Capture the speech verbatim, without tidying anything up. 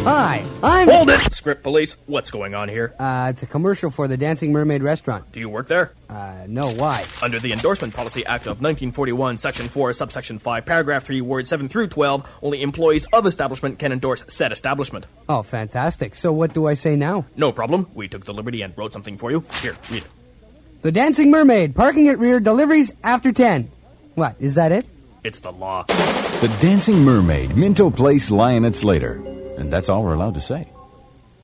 Hi, I'm... Hold it! Script police, what's going on here? Uh, it's a commercial for the Dancing Mermaid restaurant. Do you work there? Uh, no, why? Under the Endorsement Policy Act of nineteen forty-one, Section four, Subsection five, Paragraph three, Words seven through twelve, only employees of establishment can endorse said establishment. Oh, fantastic. So what do I say now? No problem. We took the liberty and wrote something for you. Here, read it. The Dancing Mermaid, parking at rear, deliveries after ten. What, is that it? It's the law. The Dancing Mermaid, Minto Place, Lyon at Slater. And that's all we're allowed to say.